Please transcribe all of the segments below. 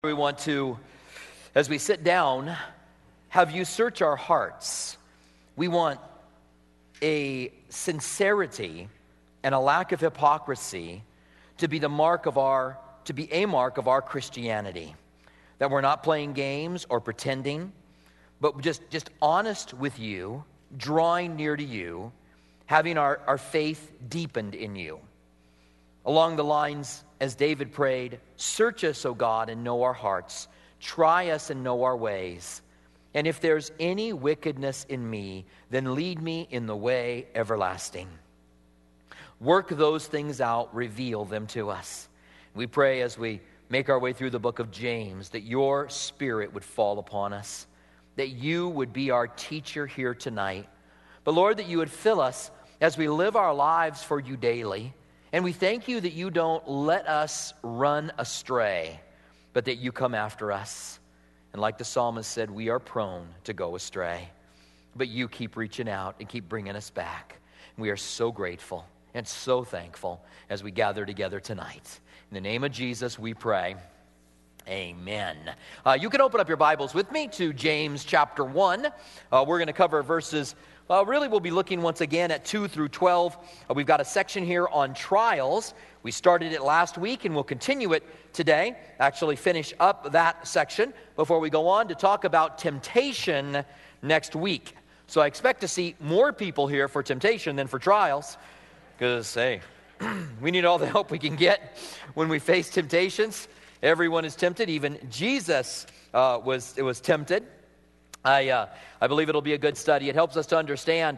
We want to, as we sit down, have you search our hearts. We want a sincerity and a lack of hypocrisy to be a mark of our Christianity. That we're not playing games or pretending, but just honest with you, drawing near to you, having our faith deepened in you. Along the lines, as David prayed, search us, O God, and know our hearts. Try us and know our ways. And if there's any wickedness in me, then lead me in the way everlasting. Work those things out, reveal them to us. We pray as we make our way through the book of James that your Spirit would fall upon us, that you would be our teacher here tonight. But Lord, that you would fill us as we live our lives for you daily. And we thank you that you don't let us run astray, but that you come after us. And like the psalmist said, we are prone to go astray. But you keep reaching out and keep bringing us back. We are so grateful and so thankful as we gather together tonight. In the name of Jesus, we pray. Amen. You can open up your Bibles with me to James chapter 1. We're going to cover verses... really, we'll be looking once again at 2 through 12. We've got a section here on trials. We started it last week, and we'll continue it today. Actually, finish up that section before we go on to talk about temptation next week. So I expect to see more people here for temptation than for trials. Because, hey, we need all the help we can get when we face temptations. Everyone is tempted. Even Jesus was tempted. I believe it'll be a good study. It helps us to understand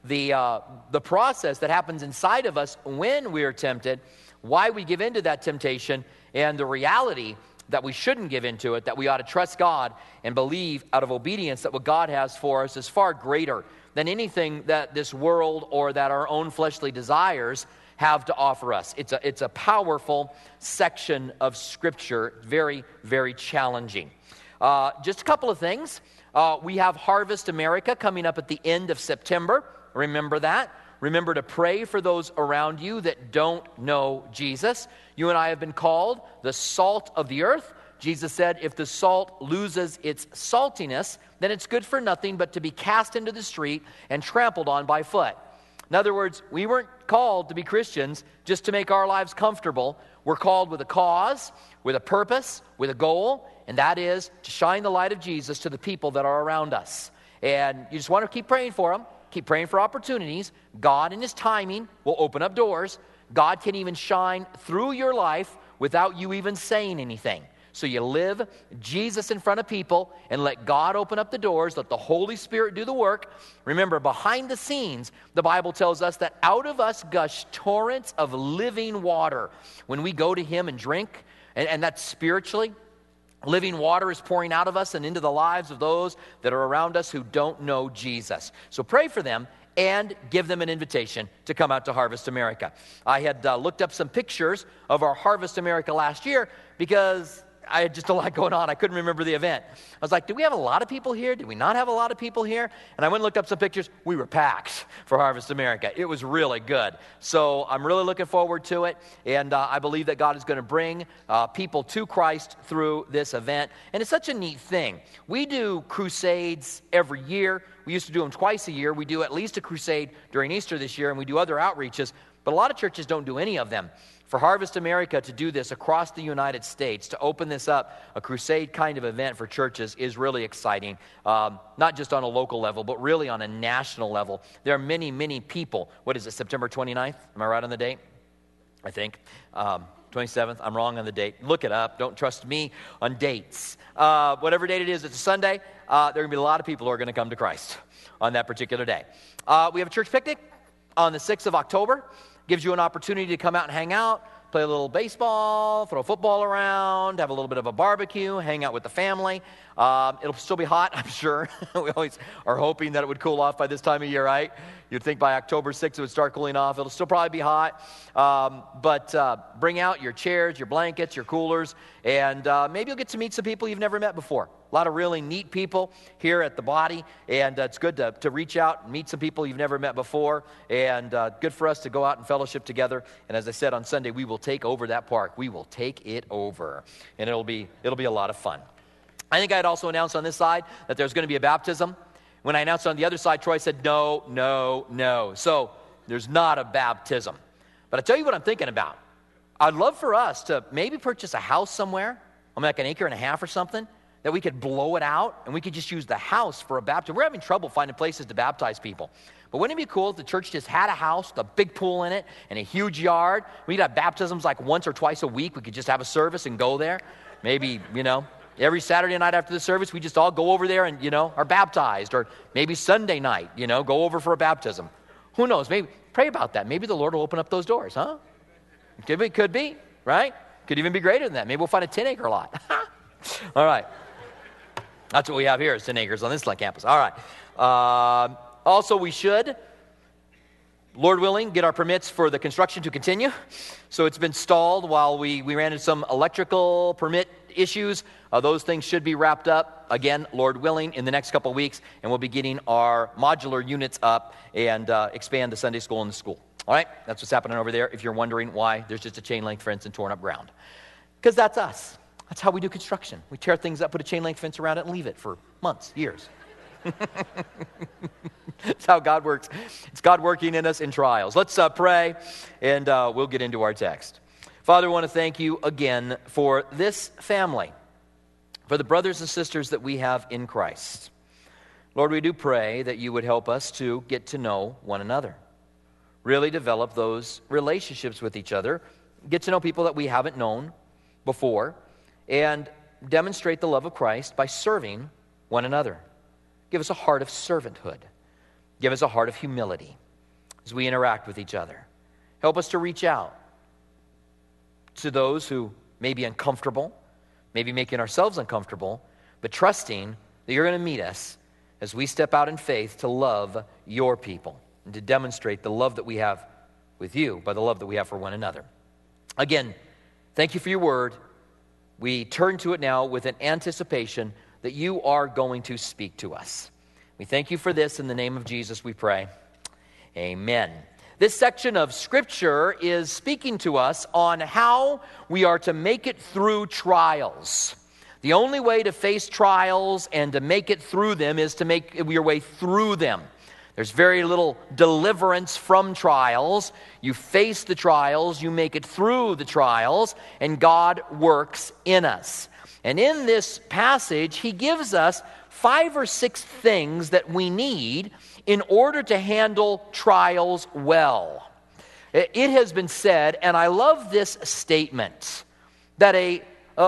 the process that happens inside of us when we are tempted, why we give into that temptation, and the reality that we shouldn't give into it, that we ought to trust God and believe out of obedience that what God has for us is far greater than anything that this world or that our own fleshly desires have to offer us. It's a powerful section of Scripture, very, very challenging. Just a couple of things. We have Harvest America coming up at the end of September. Remember that. Remember to pray for those around you that don't know Jesus. You and I have been called the salt of the earth. Jesus said, if the salt loses its saltiness, then it's good for nothing but to be cast into the street and trampled on by foot. In other words, we weren't called to be Christians just to make our lives comfortable. We're called with a cause, with a purpose, with a goal, and that is to shine the light of Jesus to the people that are around us. And you just want to keep praying for them, keep praying for opportunities. God in His timing will open up doors. God can even shine through your life without you even saying anything. So you live Jesus in front of people and let God open up the doors, let the Holy Spirit do the work. Remember, behind the scenes, the Bible tells us that out of us gush torrents of living water. When we go to Him and drink, and that's spiritually, living water is pouring out of us and into the lives of those that are around us who don't know Jesus. So pray for them and give them an invitation to come out to Harvest America. I had looked up some pictures of our Harvest America last year because I had just a lot going on. I couldn't remember the event. I was like, did we have a lot of people here? Did we not have a lot of people here? And I went and looked up some pictures. We were packed for Harvest America. It was really good. So I'm really looking forward to it. And I believe that God is going to bring people to Christ through this event. And it's such a neat thing. We do crusades every year. We used to do them twice a year. We do at least a crusade during Easter this year, and we do other outreaches. But a lot of churches don't do any of them. For Harvest America to do this across the United States, to open this up, a crusade kind of event for churches is really exciting. Not just on a local level, but really on a national level. There are many, many people. What is it, September 29th? Am I right on the date? I think. 27th. I'm wrong on the date. Look it up. Don't trust me on dates. Whatever date it is, it's a Sunday. There are going to be a lot of people who are going to come to Christ on that particular day. We have a church picnic on the 6th of October. Gives you an opportunity to come out and hang out, play a little baseball, throw football around, have a little bit of a barbecue, hang out with the family. It'll still be hot, I'm sure. We always are hoping that it would cool off by this time of year, right? You'd think by October 6th it would start cooling off. It'll still probably be hot. But bring out your chairs, your blankets, your coolers, and maybe you'll get to meet some people you've never met before. A lot of really neat people here at the body, and it's good to reach out and meet some people you've never met before, and good for us to go out and fellowship together. And as I said on Sunday, we will take over that park. We will take it over, and it'll be a lot of fun. I think I had also announced on this side that there's going to be a baptism. When I announced on the other side, Troy said, no, no, no. So there's not a baptism. But I tell you what I'm thinking about. I'd love for us to maybe purchase a house somewhere, like an acre and a half or something, that we could blow it out, and we could just use the house for a baptism. We're having trouble finding places to baptize people. But wouldn't it be cool if the church just had a house with a big pool in it and a huge yard? We'd have baptisms like once or twice a week. We could just have a service and go there. Maybe, every Saturday night after the service, we just all go over there and, are baptized. Or maybe Sunday night, go over for a baptism. Who knows? Maybe pray about that. Maybe the Lord will open up those doors, huh? Could be, right? Could even be greater than that. Maybe we'll find a 10-acre lot. All right. That's what we have here is 10 acres on this campus. All right. Also, we should, Lord willing, get our permits for the construction to continue. So it's been stalled while we ran into some electrical permit issues. Those things should be wrapped up, again, Lord willing, in the next couple of weeks. And we'll be getting our modular units up and expand the Sunday school in the school. All right? That's what's happening over there if you're wondering why there's just a chain-link fence and torn up ground. Because that's us. That's how we do construction. We tear things up, put a chain-link fence around it, and leave it for months, years. That's how God works. It's God working in us in trials. Let's pray, and we'll get into our text. Father, I want to thank you again for this family, for the brothers and sisters that we have in Christ. Lord, we do pray that you would help us to get to know one another, really develop those relationships with each other, get to know people that we haven't known before, and demonstrate the love of Christ by serving one another. Give us a heart of servanthood. Give us a heart of humility as we interact with each other. Help us to reach out to those who may be uncomfortable, maybe making ourselves uncomfortable, but trusting that you're going to meet us as we step out in faith to love your people and to demonstrate the love that we have with you by the love that we have for one another. Again, thank you for your word. We turn to it now with an anticipation that you are going to speak to us. We thank you for this. In the name of Jesus, we pray. Amen. This section of Scripture is speaking to us on how we are to make it through trials. The only way to face trials and to make it through them is to make your way through them. There's very little deliverance from trials. You face the trials, you make it through the trials, and God works in us. And in this passage, he gives us 5 or 6 things that we need in order to handle trials well. It has been said, and I love this statement, that a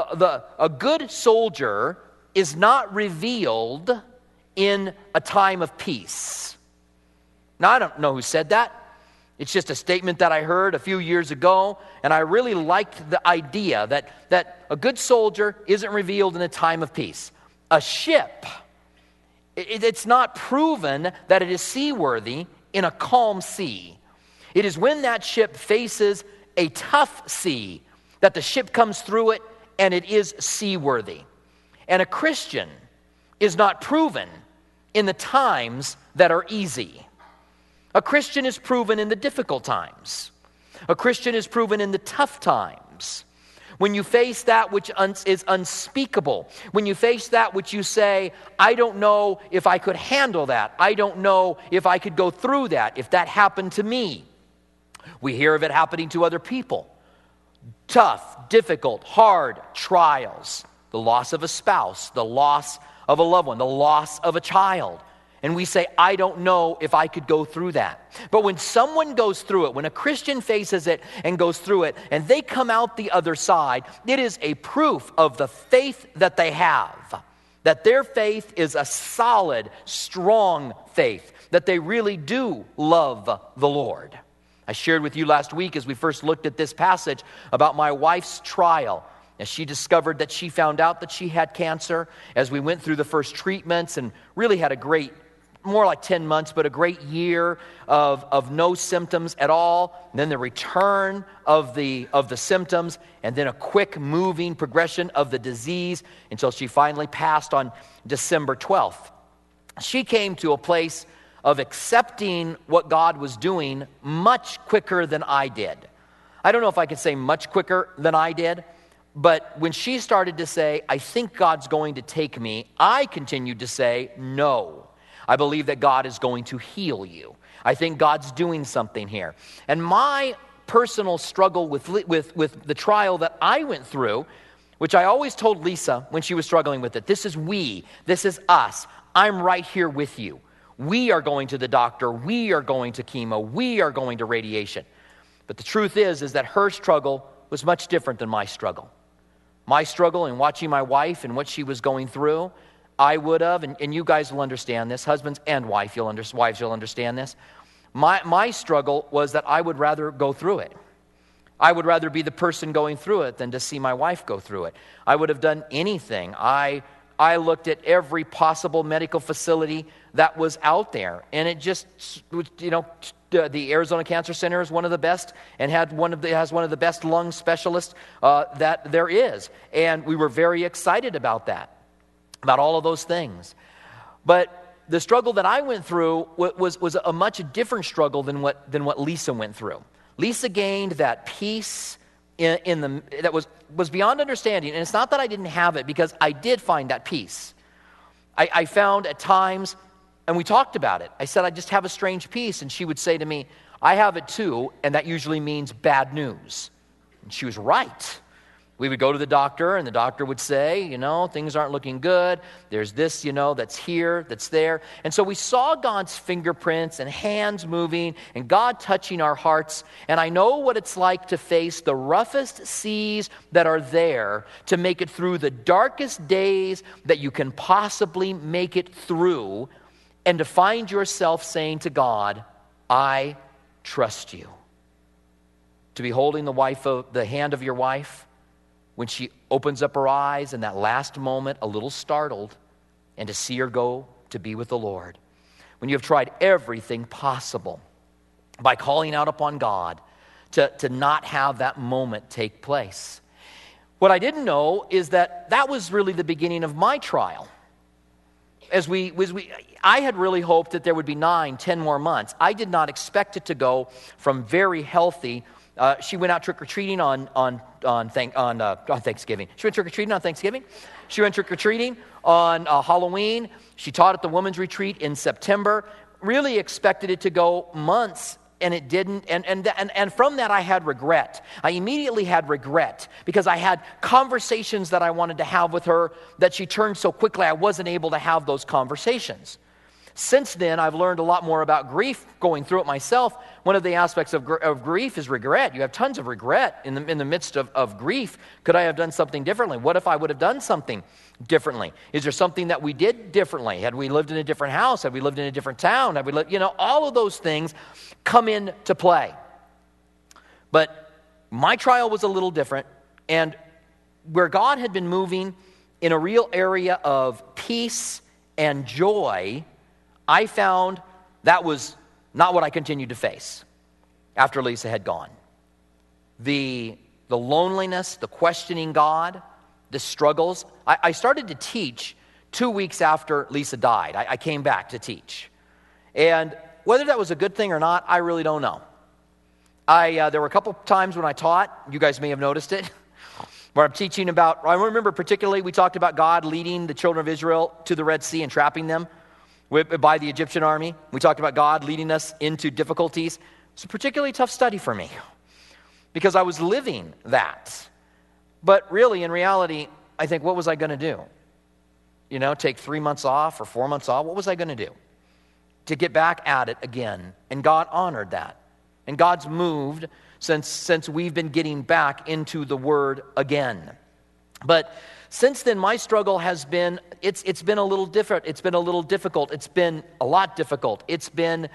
good soldier is not revealed in a time of peace. Now, I don't know who said that. It's just a statement that I heard a few years ago, and I really liked the idea that a good soldier isn't revealed in a time of peace. A ship, it's not proven that it is seaworthy in a calm sea. It is when that ship faces a tough sea that the ship comes through it and it is seaworthy. And a Christian is not proven in the times that are easy. A Christian is proven in the difficult times. A Christian is proven in the tough times. When you face that which is unspeakable, when you face that which you say, I don't know if I could handle that. I don't know if I could go through that, if that happened to me. We hear of it happening to other people. Tough, difficult, hard trials. The loss of a spouse, the loss of a loved one, the loss of a child. And we say, I don't know if I could go through that. But when someone goes through it, when a Christian faces it and goes through it, and they come out the other side, it is a proof of the faith that they have. That their faith is a solid, strong faith. That they really do love the Lord. I shared with you last week as we first looked at this passage about my wife's trial. As she discovered that she found out that she had cancer, as we went through the first treatments and really had a great, more like 10 months, but a great year of no symptoms at all. And then the return of the symptoms, and then a quick moving progression of the disease until she finally passed on December 12th. She came to a place of accepting what God was doing much quicker than I did. I don't know if I could say much quicker than I did, but when she started to say, I think God's going to take me, I continued to say, no. I believe that God is going to heal you. I think God's doing something here. And my personal struggle with the trial that I went through, which I always told Lisa when she was struggling with it, this is we, this is us. I'm right here with you. We are going to the doctor. We are going to chemo. We are going to radiation. But the truth is that her struggle was much different than my struggle. My struggle in watching my wife and what she was going through, I would have, and you guys will understand this, husbands and wives, you'll understand this. My struggle was that I would rather go through it. I would rather be the person going through it than to see my wife go through it. I would have done anything. I looked at every possible medical facility that was out there, and it just, the Arizona Cancer Center is one of the best and has one of the best lung specialists that there is. And we were very excited about that, about all of those things. But the struggle that I went through was a much different struggle than what Lisa went through. Lisa gained that peace that was beyond understanding. And it's not that I didn't have it, because I did find that peace. I found at times, and we talked about it, I said, I just have a strange peace. And she would say to me, I have it too, and that usually means bad news. And she was right. We would go to the doctor, and the doctor would say, things aren't looking good. There's this, that's here, that's there. And so we saw God's fingerprints and hands moving and God touching our hearts. And I know what it's like to face the roughest seas that are there, to make it through the darkest days that you can possibly make it through, and to find yourself saying to God, I trust you. To be holding the hand of your wife when she opens up her eyes in that last moment, a little startled, and to see her go to be with the Lord. When you have tried everything possible by calling out upon God to not have that moment take place. What I didn't know is that was really the beginning of my trial. I had really hoped that there would be 9-10 more months. I did not expect it to go from very healthy. She went out trick-or-treating on Thanksgiving. She went trick-or-treating on Thanksgiving. She went trick-or-treating on Halloween. She taught at the women's retreat in September. Really expected it to go months, and it didn't. And from that, I had regret. I immediately had regret because I had conversations that I wanted to have with her that she turned so quickly I wasn't able to have those conversations. Since then, I've learned a lot more about grief going through it myself. One of the aspects of grief is regret. You have tons of regret in the midst of grief. Could I have done something differently? What if I would have done something differently? Is there something that we did differently? Had we lived in a different house? Had we lived in a different town? Had we lived, all of those things come into play. But my trial was a little different, and where God had been moving in a real area of peace and joy, I found that was not what I continued to face after Lisa had gone. The loneliness, the questioning God, the struggles. I started to teach 2 weeks after Lisa died. I came back to teach. And whether that was a good thing or not, I really don't know. There were a couple times when I taught, you guys may have noticed it, where I'm teaching about, I remember particularly we talked about God leading the children of Israel to the Red Sea and trapping them by the Egyptian army. We talked about God leading us into difficulties. It's a particularly tough study for me because I was living that. But really, in reality, I think, what was I going to do? Take 3 months off or 4 months off? What was I going to do? To get back at it again. And God honored that. And God's moved since we've been getting back into the Word again. But since then, my struggle has been, it's been a little different. It's been a little difficult. It's been a lot difficult. It's been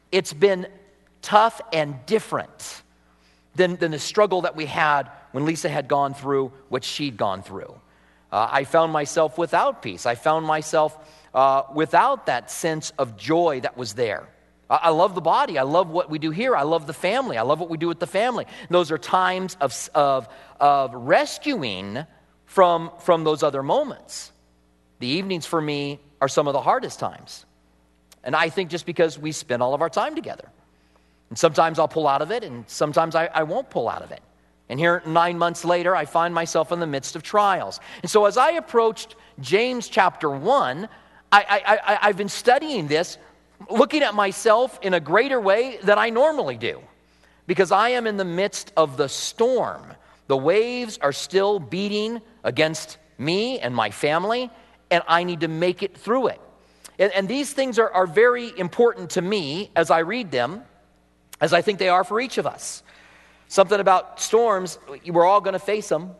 tough and different than the struggle that we had when Lisa had gone through what she'd gone through. I found myself without peace. I found myself without that sense of joy that was there. I love the body. I love what we do here. I love the family. I love what we do with the family. And those are times of rescuing from those other moments. The evenings for me are some of the hardest times. And I think just because we spend all of our time together. And sometimes I'll pull out of it, and sometimes I won't pull out of it. And here 9 months later, I find myself in the midst of trials. And so as I approached James chapter 1, I've been studying this, looking at myself in a greater way than I normally do. Because I am in the midst of the storm. The waves are still beating against me and my family, and I need to make it through it. And these things are very important to me as I read them, as I think they are for each of us. Something about storms, we're all going to face them.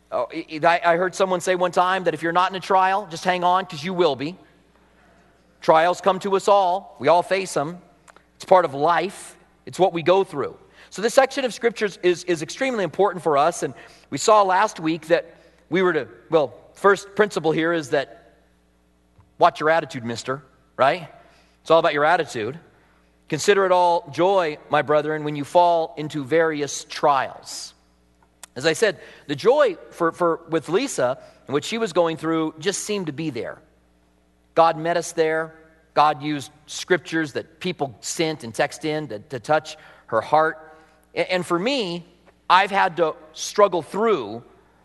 I heard someone say one time that if you're not in a trial, just hang on, because you will be. Trials come to us all. We all face them. It's part of life. It's what we go through. So this section of Scriptures is extremely important for us. And we saw last week that we were to, first principle here is that watch your attitude, mister, right? It's all about your attitude. Consider it all joy, my brethren, when you fall into various trials. As I said, the joy with Lisa and what she was going through just seemed to be there. God met us there. God used scriptures that people sent and text in to touch her heart. And for me, I've had to struggle through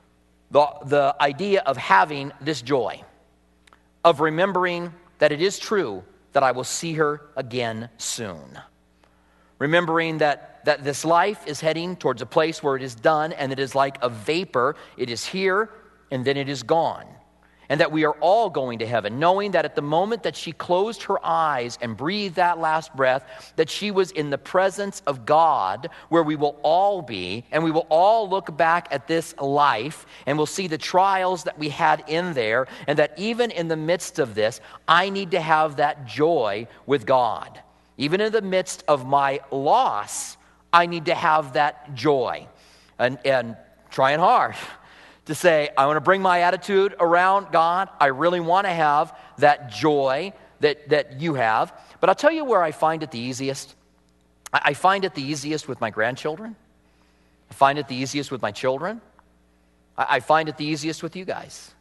the idea of having this joy, of remembering that it is true that I will see her again soon. Remembering that this life is heading towards a place where it is done, and it is like a vapor. It is here, and then it is gone. And that we are all going to heaven, knowing that at the moment that she closed her eyes and breathed that last breath, that she was in the presence of God, where we will all be, and we will all look back at this life, and we'll see the trials that we had in there, and that even in the midst of this, I need to have that joy with God. Even in the midst of my loss, I need to have that joy. And trying hard to say, I want to bring my attitude around God. I really want to have that joy that you have. But I'll tell you where I find it the easiest. I find it the easiest with my grandchildren. I find it the easiest with my children. I find it the easiest with you guys.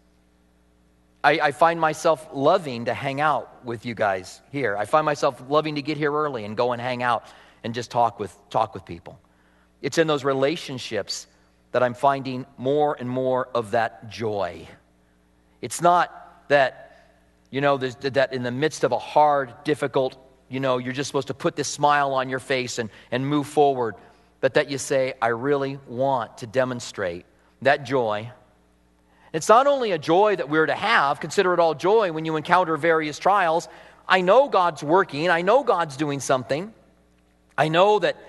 I find myself loving to hang out with you guys here. I find myself loving to get here early and go and hang out and just talk with people. It's in those relationships that I'm finding more and more of that joy. It's not that, that in the midst of a hard, difficult, you're just supposed to put this smile on your face and move forward, but that you say, I really want to demonstrate that joy. It's not only a joy that we're to have, consider it all joy when you encounter various trials. I know God's working. I know God's doing something. I know that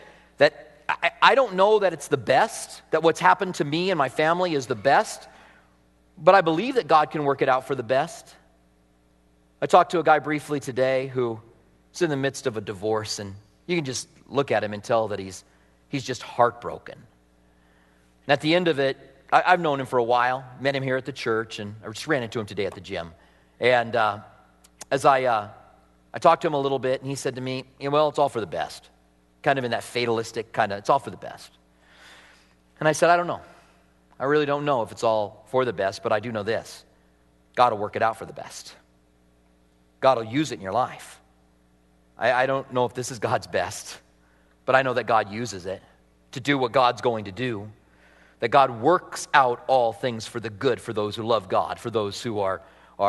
I don't know that it's the best, that what's happened to me and my family is the best, but I believe that God can work it out for the best. I talked to a guy briefly today who is in the midst of a divorce, and you can just look at him and tell that he's just heartbroken. And at the end of it, I've known him for a while, met him here at the church, and I just ran into him today at the gym. And as I talked to him a little bit, and he said to me, it's all for the best. Kind of in that fatalistic kind of, it's all for the best. And I said, I don't know. I really don't know if it's all for the best, but I do know this. God will work it out for the best. God will use it in your life. I don't know if this is God's best, but I know that God uses it to do what God's going to do. That God works out all things for the good for those who love God, for those who are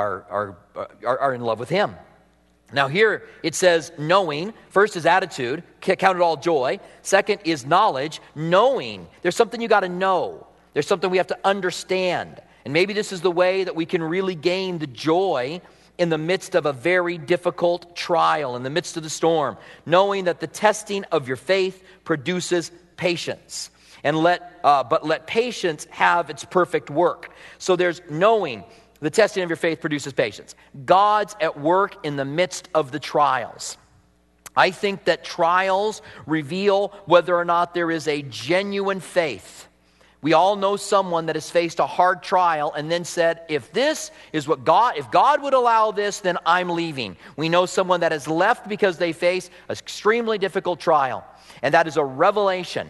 in love with Him. Now here it says knowing. First is attitude, count it all joy. Second is knowledge, knowing. There's something you got to know. There's something we have to understand. And maybe this is the way that we can really gain the joy in the midst of a very difficult trial, in the midst of the storm, knowing that the testing of your faith produces patience. But let patience have its perfect work. So there's knowing. The testing of your faith produces patience. God's at work in the midst of the trials. I think that trials reveal whether or not there is a genuine faith. We all know someone that has faced a hard trial and then said, if this is what if God would allow this, then I'm leaving. We know someone that has left because they face an extremely difficult trial. And that is a revelation.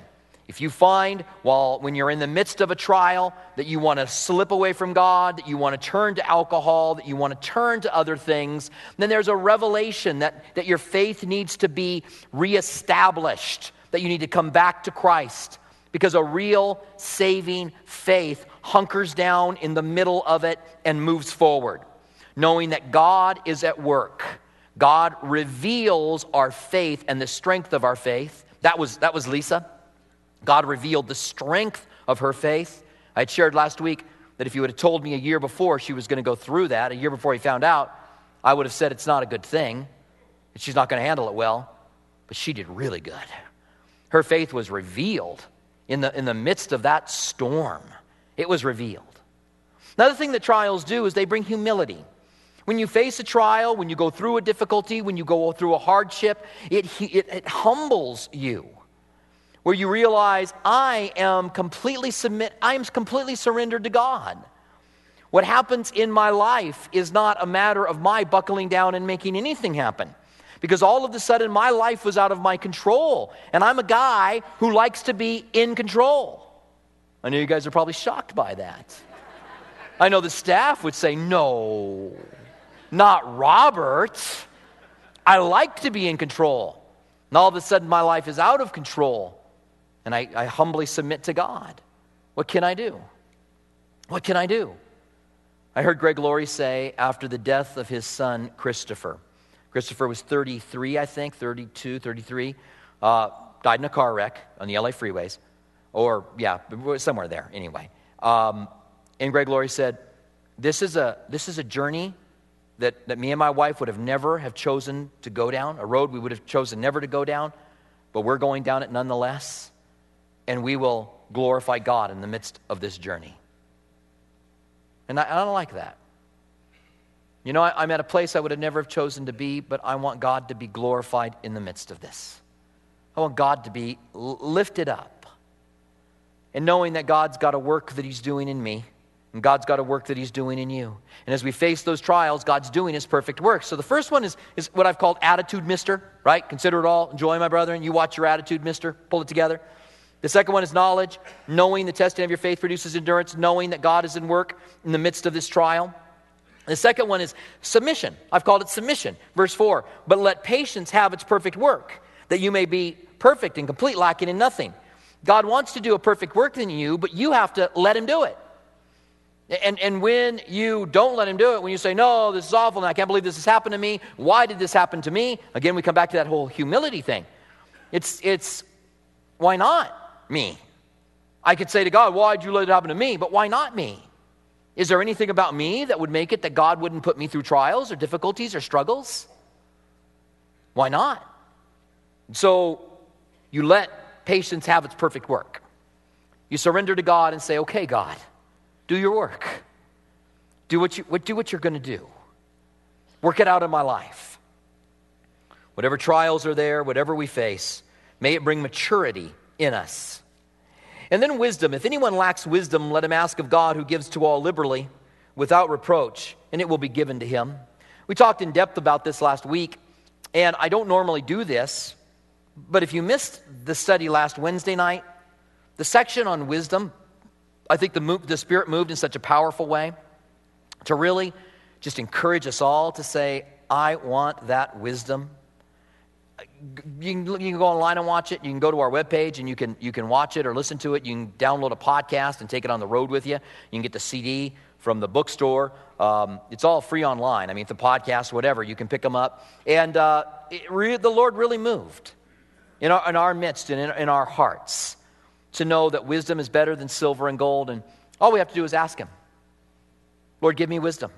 If you find when you're in the midst of a trial that you want to slip away from God, that you want to turn to alcohol, that you want to turn to other things, then there's a revelation that your faith needs to be reestablished, that you need to come back to Christ. Because a real saving faith hunkers down in the middle of it and moves forward, knowing that God is at work. God reveals our faith and the strength of our faith. That was Lisa. God revealed the strength of her faith. I had shared last week that if you would have told me a year before she was going to go through that, a year before he found out, I would have said it's not a good thing, and she's not going to handle it well. But she did really good. Her faith was revealed in the midst of that storm. It was revealed. Another thing that trials do is they bring humility. When you face a trial, when you go through a difficulty, when you go through a hardship, it humbles you. Where you realize, I am completely surrendered to God. What happens in my life is not a matter of my buckling down and making anything happen. Because all of a sudden, my life was out of my control. And I'm a guy who likes to be in control. I know you guys are probably shocked by that. I know the staff would say, no, not Robert. I like to be in control. And all of a sudden, my life is out of control. And I humbly submit to God. What can I do? What can I do? I heard Greg Laurie say after the death of his son, Christopher. Christopher was 33, I think, 32, 33. Died in a car wreck on the LA freeways. Or, somewhere there, anyway. And Greg Laurie said, this is a journey that me and my wife would have never have chosen to go down, a road we would have chosen never to go down, but we're going down it nonetheless. And we will glorify God in the midst of this journey. And I don't like that. You know, I'm at a place I would have never have chosen to be, but I want God to be glorified in the midst of this. I want God to be lifted up. And knowing that God's got a work that he's doing in me, and God's got a work that he's doing in you. And as we face those trials, God's doing his perfect work. So the first one is what I've called attitude mister, right? Consider it all, enjoy my brethren. You watch your attitude mister, pull it together. The second one is knowledge, knowing the testing of your faith produces endurance, knowing that God is in work in the midst of this trial. The second one is submission. I've called it submission. Verse 4, but let patience have its perfect work, that you may be perfect and complete, lacking in nothing. God wants to do a perfect work in you, but you have to let him do it. And when you don't let him do it, when you say, no, this is awful, and I can't believe this has happened to me, why did this happen to me? Again, we come back to that whole humility thing. It's why not me? I could say to God, why'd you let it happen to me? But why not me? Is there anything about me that would make it that God wouldn't put me through trials or difficulties or struggles? Why not? So you let patience have its perfect work. You surrender to God and say, okay, God, do your work. Do what you're going to do. Work it out in my life. Whatever trials are there, whatever we face, may it bring maturity in us. And then wisdom. If anyone lacks wisdom, let him ask of God, who gives to all liberally, without reproach, and it will be given to him. We talked in depth about this last week, and I don't normally do this, but if you missed the study last Wednesday night, the section on wisdom, I think the Spirit moved in such a powerful way to really just encourage us all to say, I want that wisdom. You can go online and watch it. You can go to our webpage and you can watch it or listen to it. You can download a podcast and take it on the road with you. You can get the CD from the bookstore. It's all free online. I mean, the podcast, whatever, you can pick them up. And the Lord really moved in our midst and in our hearts to know that wisdom is better than silver and gold. And all we have to do is ask him, Lord, give me wisdom.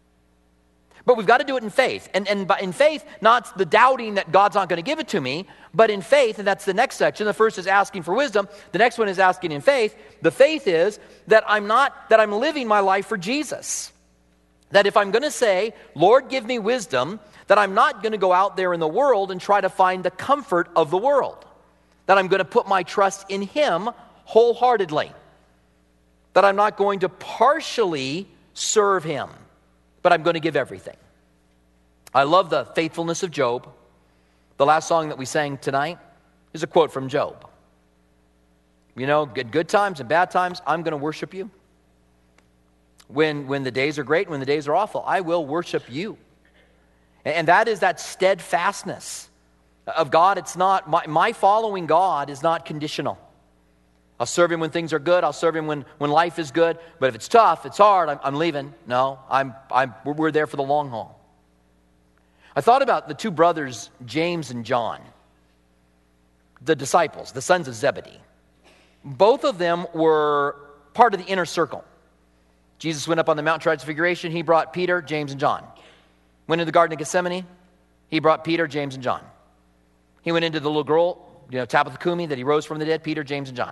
But we've got to do it in faith. And in faith, not the doubting that God's not going to give it to me, but in faith, and that's the next section. The first is asking for wisdom. The next one is asking in faith. The faith is that I'm living my life for Jesus. That if I'm going to say, Lord, give me wisdom, that I'm not going to go out there in the world and try to find the comfort of the world. That I'm going to put my trust in him wholeheartedly. That I'm not going to partially serve him, but I'm going to give everything. I love the faithfulness of Job. The last song that we sang tonight is a quote from Job. good times and bad times, I'm going to worship you. When the days are great, when the days are awful, I will worship you. And that is that steadfastness of God. It's not, my following God is not conditional. I'll serve him when things are good. I'll serve him when life is good. But if it's tough, it's hard, I'm leaving. No, we're there for the long haul. I thought about the two brothers, James and John, the disciples, the sons of Zebedee. Both of them were part of the inner circle. Jesus went up on the Mount Transfiguration. He brought Peter, James, and John. Went into the Garden of Gethsemane. He brought Peter, James, and John. He went into the little girl, Tabitha Kumi, that he rose from the dead, Peter, James, and John.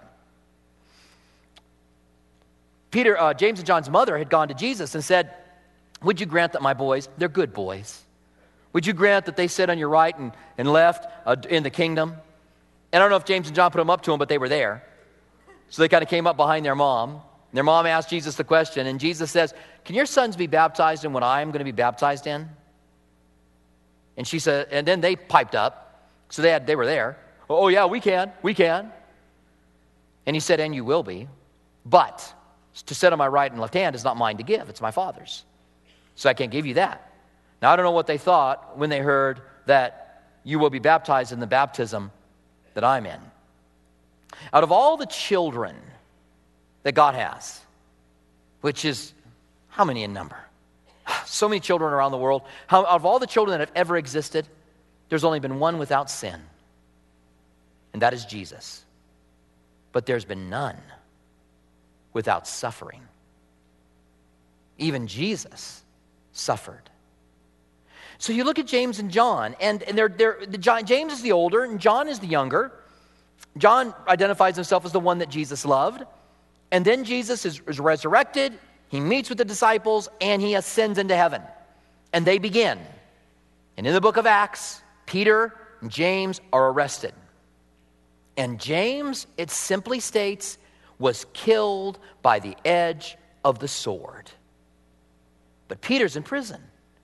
James and John's mother had gone to Jesus and said, would you grant that my boys, they're good boys. Would you grant that they sit on your right and left in the kingdom? And I don't know if James and John put them up to him, but they were there. So they kind of came up behind their mom. Their mom asked Jesus the question, and Jesus says, can your sons be baptized in what I am going to be baptized in? And she said, and then they piped up. So they were there. Oh yeah, we can. And he said, and you will be. But to sit on my right and left hand is not mine to give. It's my Father's. So I can't give you that. Now, I don't know what they thought when they heard that you will be baptized in the baptism that I'm in. Out of all the children that God has, which is how many in number? So many children around the world. Out of all the children that have ever existed, there's only been one without sin, and that is Jesus. But there's been none without suffering. Even Jesus suffered. So you look at James and John, and James is the older, and John is the younger. John identifies himself as the one that Jesus loved. And then Jesus is resurrected, he meets with the disciples, and he ascends into heaven. And they begin. And in the book of Acts, Peter and James are arrested. And James, it simply states, was killed by the edge of the sword. But Peter's in prison.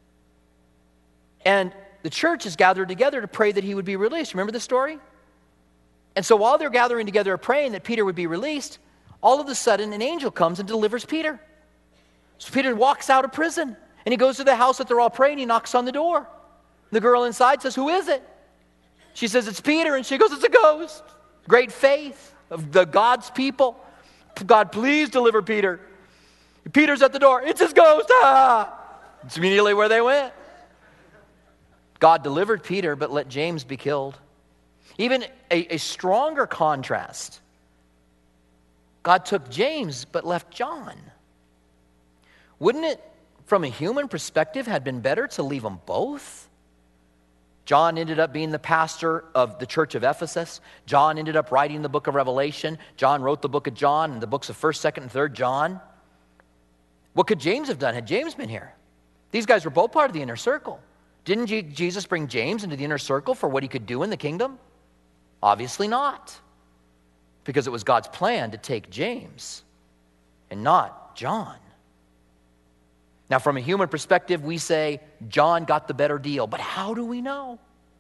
And the church is gathered together to pray that he would be released. Remember the story? And so while they're gathering together praying that Peter would be released, all of a sudden an angel comes and delivers Peter. So Peter walks out of prison, and he goes to the house that they're all praying. He knocks on the door. The girl inside says, who is it? She says, it's Peter. And she goes, it's a ghost. Great faith of the God's people. God, please deliver Peter. Peter's at the door. It's his ghost. Ah! It's immediately where they went. God delivered Peter, but let James be killed. Even a stronger contrast. God took James, but left John. Wouldn't it, from a human perspective, have been better to leave them both? John ended up being the pastor of the church of Ephesus. John ended up writing the book of Revelation. John wrote the book of John and the books of 1st, 2nd, and 3rd John. What could James have done had James been here? These guys were both part of the inner circle. Didn't Jesus bring James into the inner circle for what he could do in the kingdom? Obviously not. Because it was God's plan to take James and not John. Now, from a human perspective, we say John got the better deal. But how do we know?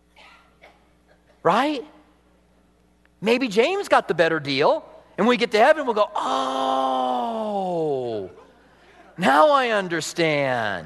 Right? Maybe James got the better deal. And when we get to heaven, we'll go, oh, now I understand.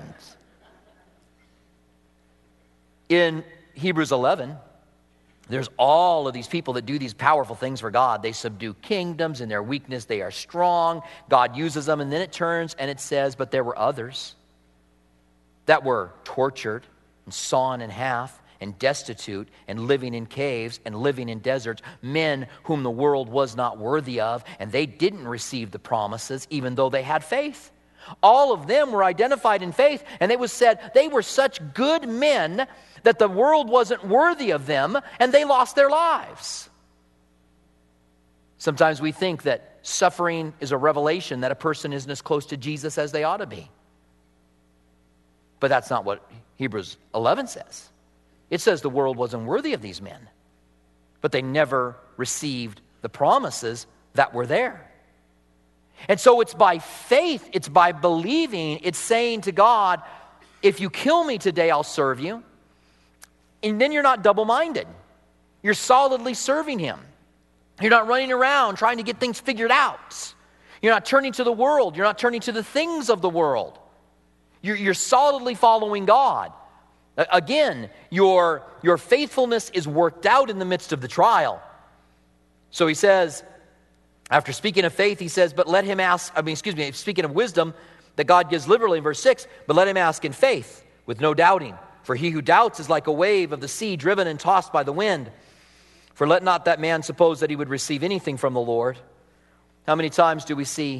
In Hebrews 11, there's all of these people that do these powerful things for God. They subdue kingdoms. In their weakness, they are strong. God uses them. And then it turns and it says, but there were others that were tortured and sawn in half and destitute and living in caves and living in deserts, men whom the world was not worthy of, and they didn't receive the promises even though they had faith. All of them were identified in faith, and it was said they were such good men that the world wasn't worthy of them, and they lost their lives. Sometimes we think that suffering is a revelation that a person isn't as close to Jesus as they ought to be. But that's not what Hebrews 11 says. It says the world wasn't worthy of these men, but they never received the promises that were there. And so it's by faith, it's by believing, it's saying to God, if you kill me today, I'll serve you. And then you're not double-minded. You're solidly serving him. You're not running around trying to get things figured out. You're not turning to the world. You're not turning to the things of the world. You're solidly following God. Again, your faithfulness is worked out in the midst of the trial. So he says, after speaking of faith, he says, but let him ask, speaking of wisdom that God gives liberally in verse 6, but let him ask in faith with no doubting. For he who doubts is like a wave of the sea driven and tossed by the wind. For let not that man suppose that he would receive anything from the Lord. How many times do we see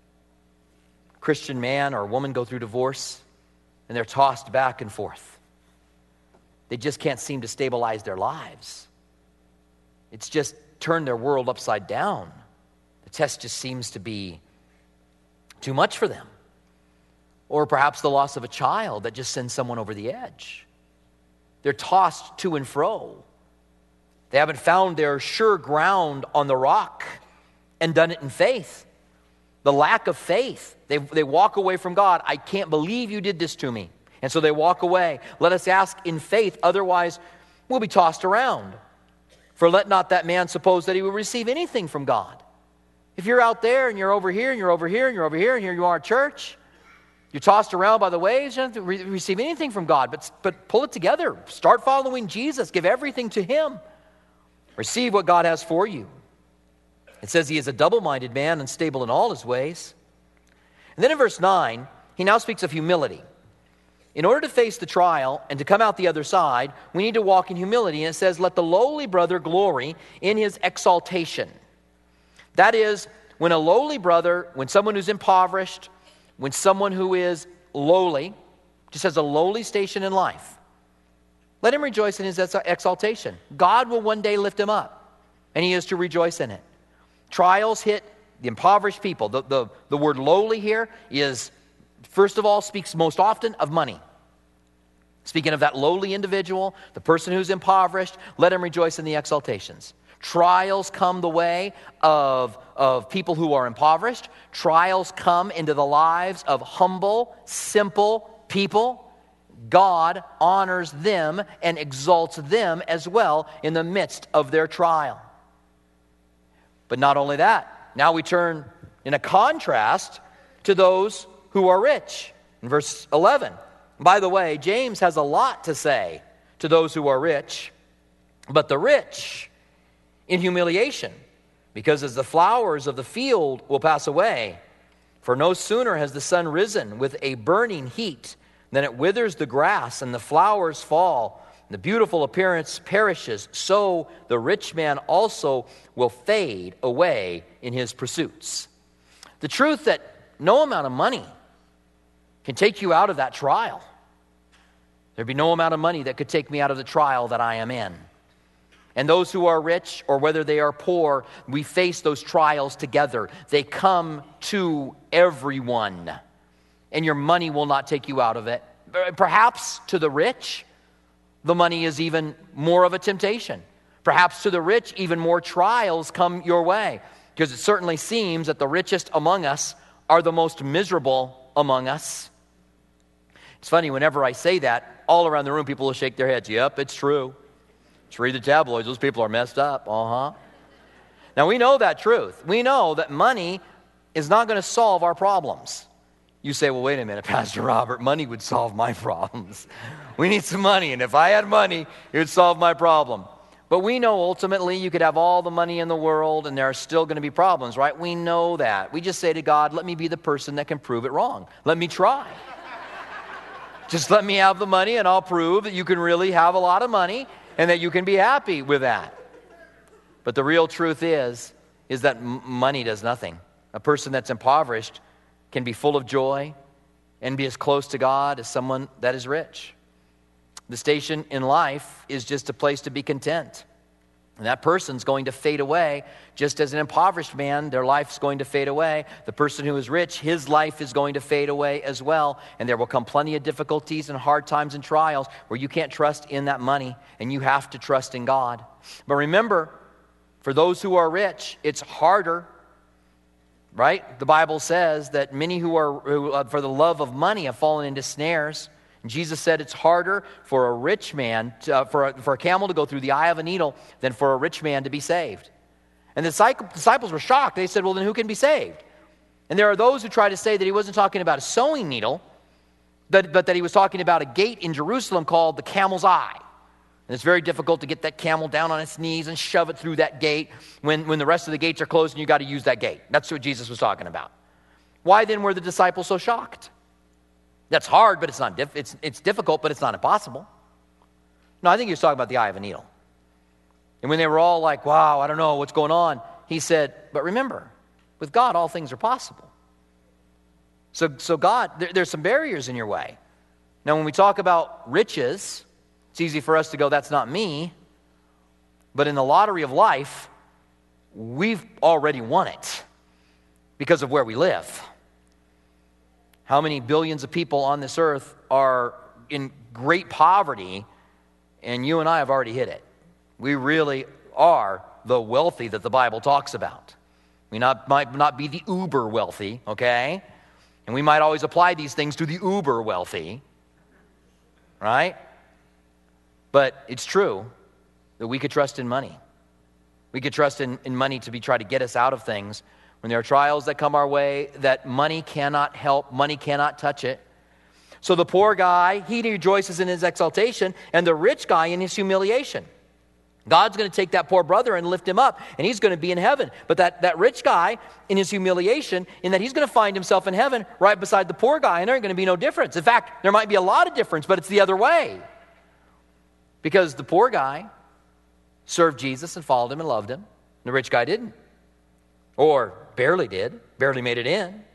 a Christian man or woman go through divorce and they're tossed back and forth? They just can't seem to stabilize their lives. It's just turned their world upside down. The test just seems to be too much for them. Or perhaps the loss of a child that just sends someone over the edge. They're tossed to and fro. They haven't found their sure ground on the rock and done it in faith. The lack of faith. They walk away from God. I can't believe you did this to me. And so they walk away. Let us ask in faith, otherwise we'll be tossed around. For let not that man suppose that he will receive anything from God. If you're out there and you're over here and you're over here and you're over here and here you are at church, you're tossed around by the waves, you don't have to receive anything from God. But pull it together. Start following Jesus. Give everything to him. Receive what God has for you. It says he is a double-minded man, unstable in all his ways. And then in verse 9, he now speaks of humility. In order to face the trial and to come out the other side, we need to walk in humility. And it says, let the lowly brother glory in his exaltation. That is, when a lowly brother, when someone who's impoverished, when someone who is lowly, just has a lowly station in life, let him rejoice in his exaltation. God will one day lift him up, and he is to rejoice in it. Trials hit the impoverished people. The word lowly here is, first of all, speaks most often of money. Speaking of that lowly individual, the person who's impoverished, let him rejoice in the exaltations. Trials come the way of people who are impoverished. Trials come into the lives of humble, simple people. God honors them and exalts them as well in the midst of their trial. But not only that, now we turn in a contrast to those who are rich. In verse 11, by the way, James has a lot to say to those who are rich, but the rich in humiliation, because as the flowers of the field will pass away, for no sooner has the sun risen with a burning heat than it withers the grass and the flowers fall, and the beautiful appearance perishes, so the rich man also will fade away in his pursuits. The truth that no amount of money can take you out of that trial. There'd be no amount of money that could take me out of the trial that I am in. And those who are rich, or whether they are poor, we face those trials together. They come to everyone. And your money will not take you out of it. Perhaps to the rich, the money is even more of a temptation. Perhaps to the rich, even more trials come your way. Because it certainly seems that the richest among us are the most miserable among us. It's funny, whenever I say that, all around the room people will shake their heads. Yep, it's true. Just read the tabloids. Those people are messed up. Now, we know that truth. We know that money is not going to solve our problems. You say, well, wait a minute, Pastor Robert, money would solve my problems. We need some money, and if I had money, it would solve my problem. But we know ultimately you could have all the money in the world, and there are still going to be problems, right? We know that. We just say to God, let me be the person that can prove it wrong. Let me try. Just let me have the money, and I'll prove that you can really have a lot of money, and that you can be happy with that. But the real truth is that money does nothing. A person that's impoverished can be full of joy and be as close to God as someone that is rich. The station in life is just a place to be content. And that person's going to fade away, just as an impoverished man, their life's going to fade away. The person who is rich, his life is going to fade away as well. And there will come plenty of difficulties and hard times and trials where you can't trust in that money, and you have to trust in God. But remember, for those who are rich, it's harder, right? The Bible says that many who for the love of money have fallen into snares. And Jesus said it's harder for a rich man, for a camel to go through the eye of a needle than for a rich man to be saved. And the disciples were shocked. They said, well, then who can be saved? And there are those who try to say that he wasn't talking about a sewing needle, but that he was talking about a gate in Jerusalem called the Camel's Eye. And it's very difficult to get that camel down on its knees and shove it through that gate when the rest of the gates are closed and you got to use that gate. That's what Jesus was talking about. Why then were the disciples so shocked? That's hard, but it's difficult, but it's not impossible. No, I think he was talking about the eye of a needle. And when they were all like, wow, I don't know what's going on, he said, but remember, with God, all things are possible. So God, there's some barriers in your way. Now, when we talk about riches, it's easy for us to go, that's not me. But in the lottery of life, we've already won it because of where we live. How many billions of people on this earth are in great poverty, and you and I have already hit it. We really are the wealthy that the Bible talks about. We might not be the uber wealthy, okay? And we might always apply these things to the uber wealthy, right? But it's true that we could trust in money. We could trust in money to try to get us out of things. When there are trials that come our way that money cannot help, money cannot touch it. So the poor guy, he rejoices in his exaltation, and the rich guy in his humiliation. God's going to take that poor brother and lift him up, and he's going to be in heaven. But that rich guy in his humiliation, in that he's going to find himself in heaven right beside the poor guy, and there ain't going to be no difference. In fact, there might be a lot of difference, but it's the other way. Because the poor guy served Jesus and followed him and loved him. The rich guy didn't. Or barely did, barely made it in.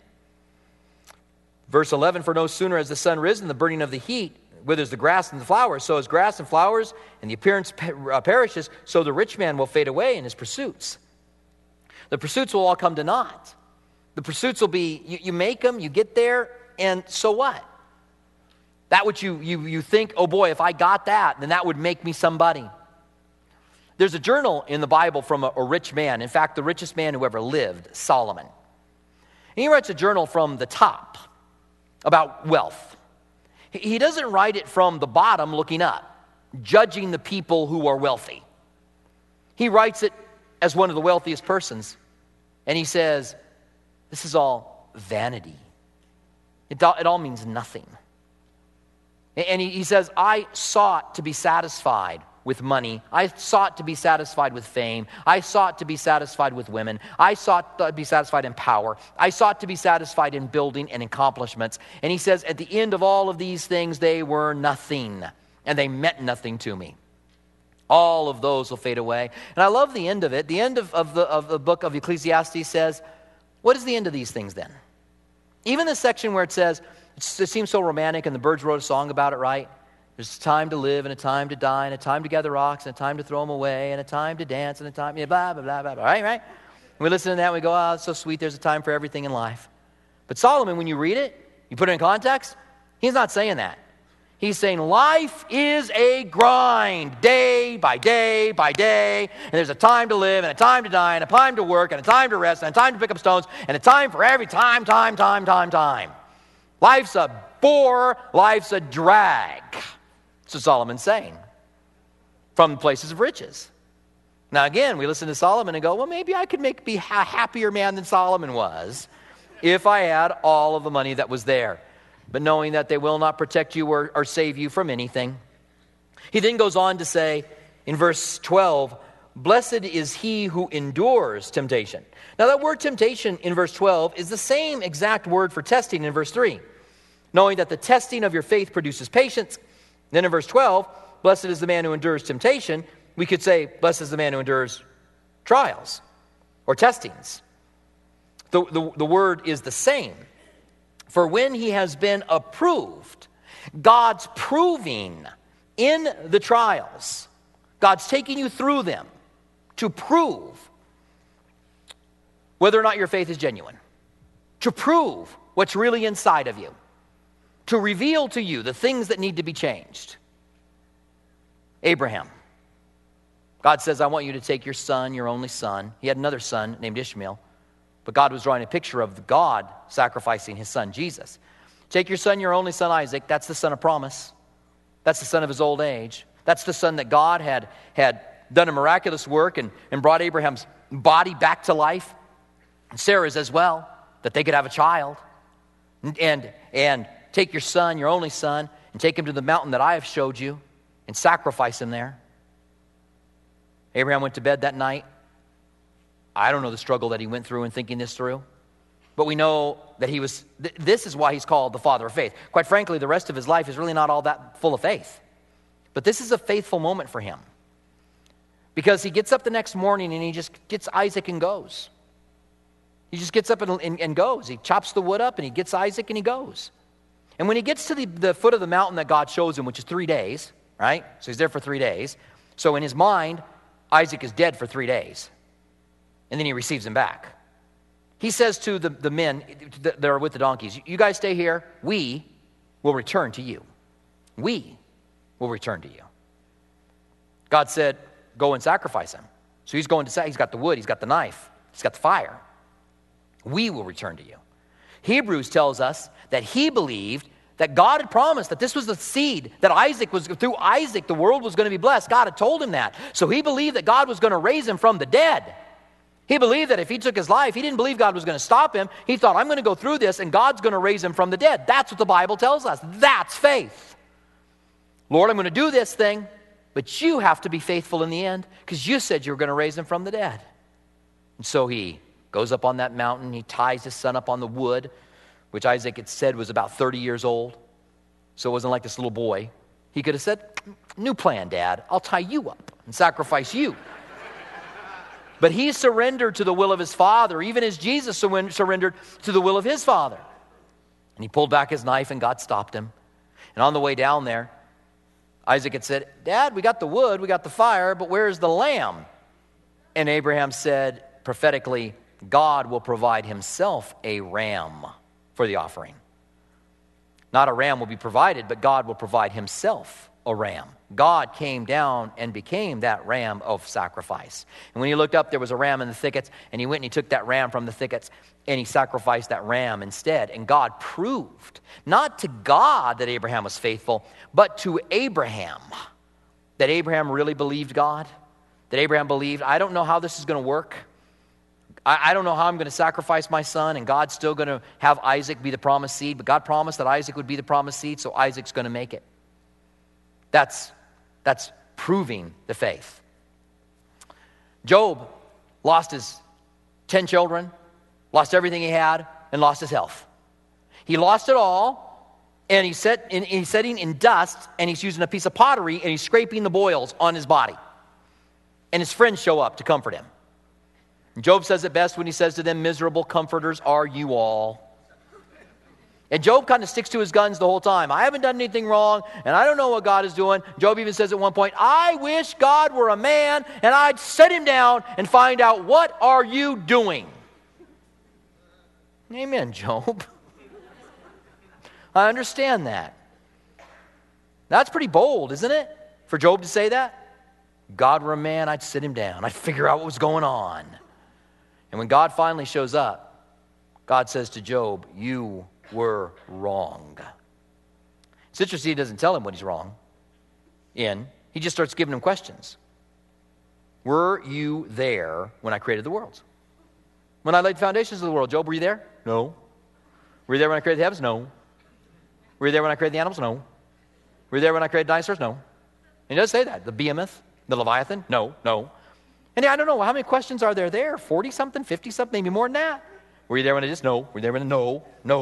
Verse 11, for no sooner has the sun risen, the burning of the heat withers the grass and the flowers. So as grass and flowers and the appearance perishes, so the rich man will fade away in his pursuits. The pursuits will all come to naught. The pursuits will be, you make them, you get there, and so what? That which you think, oh boy, if I got that, then that would make me somebody. There's a journal in the Bible from a rich man. In fact, the richest man who ever lived, Solomon. And he writes a journal from the top about wealth. He doesn't write it from the bottom looking up, judging the people who are wealthy. He writes it as one of the wealthiest persons. And he says, this is all vanity. It all means nothing. And he says, I sought to be satisfied with money. I sought to be satisfied with fame. I sought to be satisfied with women. I sought to be satisfied in power. I sought to be satisfied in building and accomplishments. And he says, at the end of all of these things, they were nothing, and they meant nothing to me. All of those will fade away. And I love the end of it. The end of the book of Ecclesiastes says, what is the end of these things then? Even the section where it says, it seems so romantic, and the Byrds wrote a song about it, right? There's a time to live and a time to die and a time to gather rocks and a time to throw them away and a time to dance and a time, blah, blah, blah, blah, blah, right? And we listen to that and we go, oh, it's so sweet. There's a time for everything in life. But Solomon, when you read it, you put it in context, he's not saying that. He's saying life is a grind, day by day by day, and there's a time to live and a time to die and a time to work and a time to rest and a time to pick up stones and a time for every time. Life's a bore, life's a drag. That's what Solomon's saying from places of riches. Now again, we listen to Solomon and go, well, maybe I could be a happier man than Solomon was if I had all of the money that was there. But knowing that they will not protect you or save you from anything. He then goes on to say in verse 12, blessed is he who endures temptation. Now that word temptation in verse 12 is the same exact word for testing in verse 3. Knowing that the testing of your faith produces patience. Then in verse 12, blessed is the man who endures temptation. We could say, blessed is the man who endures trials or testings. The word is the same. For when he has been approved, God's proving in the trials. God's taking you through them to prove whether or not your faith is genuine. To prove what's really inside of you. To reveal to you the things that need to be changed. Abraham. God says, I want you to take your son, your only son. He had another son named Ishmael. But God was drawing a picture of God sacrificing his son, Jesus. Take your son, your only son, Isaac. That's the son of promise. That's the son of his old age. That's the son that God had done a miraculous work and brought Abraham's body back to life, Sarah's as well, that they could have a child. And take your son, your only son, and take him to the mountain that I have showed you and sacrifice him there. Abraham went to bed that night. I don't know the struggle that he went through in thinking this through. But we know that he was, this is why he's called the father of faith. Quite frankly, the rest of his life is really not all that full of faith. But this is a faithful moment for him. Because he gets up the next morning and he just gets Isaac and goes. He just gets up and goes. He chops the wood up and he gets Isaac and he goes. And when he gets to the foot of the mountain that God shows him, which is 3 days, right? So he's there for 3 days. So in his mind, Isaac is dead for 3 days. And then he receives him back. He says to the men that are with the donkeys, you guys stay here. We will return to you. We will return to you. God said, go and sacrifice him. So he's going to, he's got the wood, he's got the knife, he's got the fire. We will return to you. Hebrews tells us that he believed that God had promised that this was the seed, that Isaac was, through Isaac the world was going to be blessed. God had told him that. So he believed that God was going to raise him from the dead. He believed that if he took his life, he didn't believe God was going to stop him. He thought, I'm going to go through this and God's going to raise him from the dead. That's what the Bible tells us. That's faith. Lord, I'm going to do this thing, but you have to be faithful in the end because you said you were going to raise him from the dead. And so he goes up on that mountain. He ties his son up on the wood, which Isaac had said was about 30 years old. So it wasn't like this little boy. He could have said, new plan, Dad. I'll tie you up and sacrifice you. But he surrendered to the will of his father, even as Jesus surrendered to the will of his father. And he pulled back his knife and God stopped him. And on the way down there, Isaac had said, Dad, we got the wood, we got the fire, but where's the lamb? And Abraham said prophetically, God will provide himself a ram for the offering. Not a ram will be provided, but God will provide himself a ram. God came down and became that ram of sacrifice. And when he looked up, there was a ram in the thickets, and he went and he took that ram from the thickets, and he sacrificed that ram instead. And God proved, not to God that Abraham was faithful, but to Abraham, that Abraham really believed God, that Abraham believed, I don't know how this is going to work. I don't know how I'm going to sacrifice my son, and God's still going to have Isaac be the promised seed, but God promised that Isaac would be the promised seed, so Isaac's going to make it. That's proving the faith. Job lost his 10 children, lost everything he had, and lost his health. He lost it all, and he's sitting in dust, and he's using a piece of pottery, and he's scraping the boils on his body. And his friends show up to comfort him. And Job says it best when he says to them, miserable comforters are you all. And Job kind of sticks to his guns the whole time. I haven't done anything wrong, and I don't know what God is doing. Job even says at one point, I wish God were a man, and I'd set him down and find out, what are you doing? Amen, Job. I understand that. That's pretty bold, isn't it? For Job to say that? God were a man, I'd sit him down. I'd figure out what was going on. And when God finally shows up, God says to Job, you were wrong. It's interesting he doesn't tell him what he's wrong in. He just starts giving him questions. Were you there when I created the world? When I laid the foundations of the world, Job, were you there? No. Were you there when I created the heavens? No. Were you there when I created the animals? No. Were you there when I created dinosaurs? No. And he does say that. The behemoth, the Leviathan? No. And I don't know, how many questions are there? 40-something, 50-something, maybe more than that. Were you there when I just? No. Were you there when no.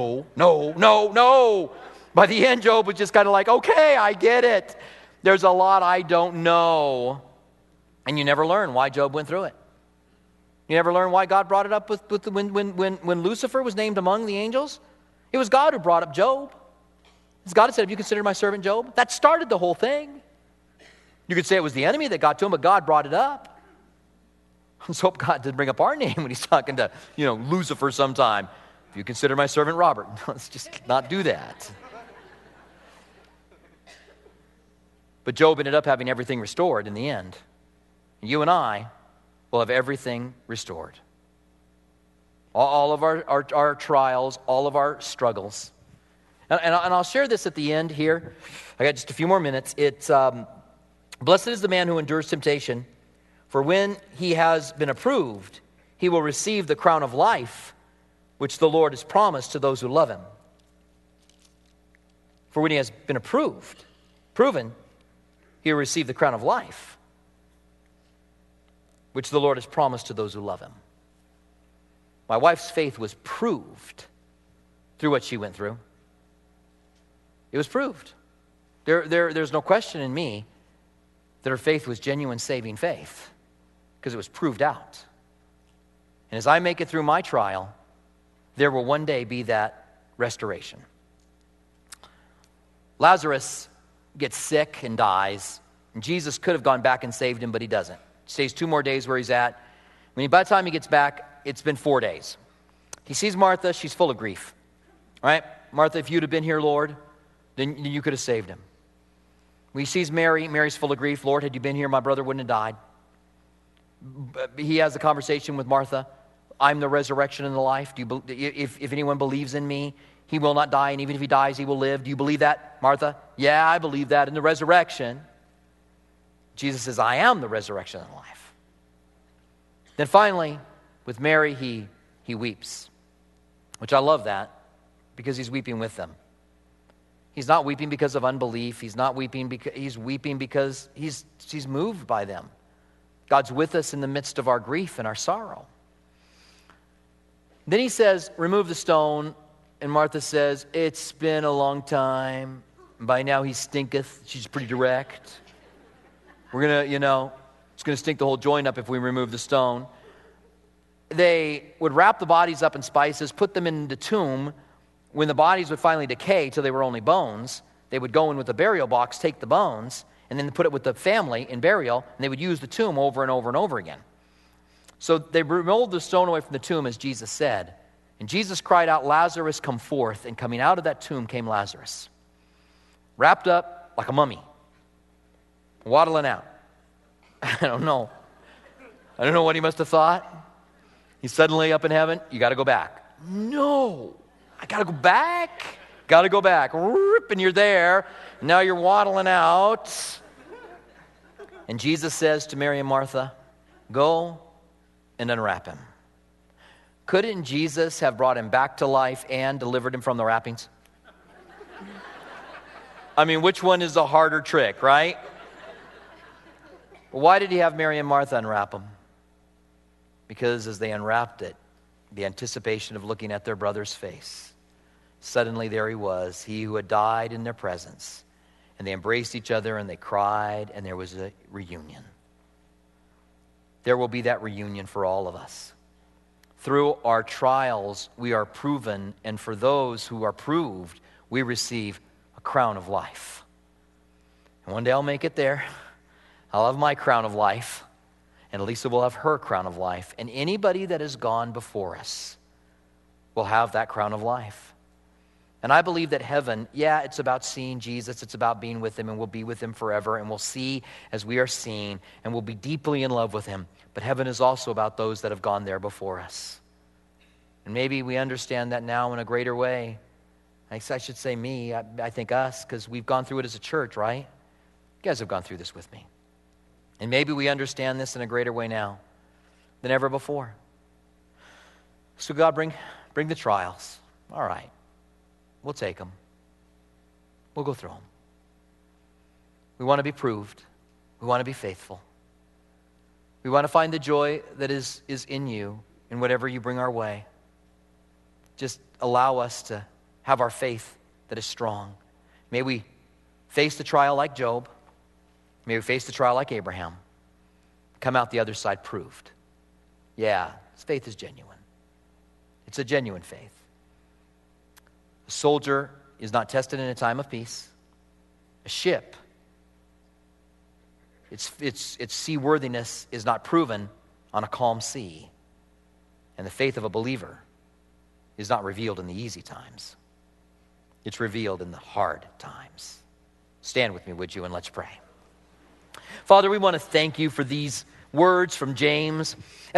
By the end, Job was just kind of like, okay, I get it. There's a lot I don't know. And you never learn why Job went through it. You never learn why God brought it up when Lucifer was named among the angels. It was God who brought up Job. God said, have you considered my servant Job? That started the whole thing. You could say it was the enemy that got to him, but God brought it up. Let's hope God didn't bring up our name when he's talking to, Lucifer sometime. If you consider my servant Robert, let's just not do that. But Job ended up having everything restored in the end. You and I will have everything restored. All of our trials, all of our struggles. And I'll share this at the end here. I got just a few more minutes. It's blessed is the man who endures temptation, For when he has been approved, he will receive the crown of life, which the Lord has promised to those who love him. For when he has been proven, he will receive the crown of life, which the Lord has promised to those who love him. My wife's faith was proved through what she went through. It was proved. There's no question in me that her faith was genuine saving faith, because it was proved out. And as I make it through my trial, there will one day be that restoration. Lazarus gets sick and dies. And Jesus could have gone back and saved him, but he doesn't. He stays 2 more days where he's at. By the time he gets back, it's been 4 days. He sees Martha. She's full of grief. All right? Martha, if you'd have been here, Lord, then you could have saved him. When he sees Mary, Mary's full of grief. Lord, had you been here, my brother wouldn't have died. He has a conversation with Martha. I'm the resurrection and the life. If anyone believes in me, he will not die, and even if he dies, he will live. Do you believe that, Martha? Yeah, I believe that in the resurrection. Jesus says, I am the resurrection and the life. Then finally, with Mary, he weeps, which I love that, because he's weeping with them. He's not weeping because of unbelief. He's not weeping because he's weeping because he's moved by them. God's with us in the midst of our grief and our sorrow. Then he says, remove the stone. And Martha says, it's been a long time. By now he stinketh. She's pretty direct. We're going to, it's going to stink the whole joint up if we remove the stone. They would wrap the bodies up in spices, put them in the tomb. When the bodies would finally decay till they were only bones, they would go in with a burial box, take the bones, and then put it with the family in burial, and they would use the tomb over and over and over again. So they removed the stone away from the tomb, as Jesus said. And Jesus cried out, Lazarus, come forth. And coming out of that tomb came Lazarus, wrapped up like a mummy, waddling out. I don't know what he must have thought. He's suddenly up in heaven. You got to go back. No, I got to go back. Got to go back. And you're there. Now you're waddling out. And Jesus says to Mary and Martha, go and unwrap him. Couldn't Jesus have brought him back to life and delivered him from the wrappings? Which one is the harder trick, right? Why did he have Mary and Martha unwrap him? Because as they unwrapped it, the anticipation of looking at their brother's face, suddenly there he was, he who had died in their presence. And they embraced each other and they cried, and there was a reunion. There will be that reunion for all of us. Through our trials, we are proven, and for those who are proved, we receive a crown of life. And one day I'll make it there. I'll have my crown of life, and Lisa will have her crown of life. And anybody that has gone before us will have that crown of life. And I believe that heaven, it's about seeing Jesus. It's about being with him, and we'll be with him forever, and we'll see as we are seen, and we'll be deeply in love with him. But heaven is also about those that have gone there before us. And maybe we understand that now in a greater way. I should say me, I think us, because we've gone through it as a church, right? You guys have gone through this with me. And maybe we understand this in a greater way now than ever before. So God, bring the trials. All right. We'll take them. We'll go through them. We want to be proved. We want to be faithful. We want to find the joy that is in you in whatever you bring our way. Just allow us to have our faith that is strong. May we face the trial like Job. May we face the trial like Abraham. Come out the other side proved. Yeah, his faith is genuine. It's a genuine faith. A soldier is not tested in a time of peace. A ship, its seaworthiness is not proven on a calm sea. And the faith of a believer is not revealed in the easy times. It's revealed in the hard times. Stand with me, would you, and let's pray. Father, we want to thank you for these words from James.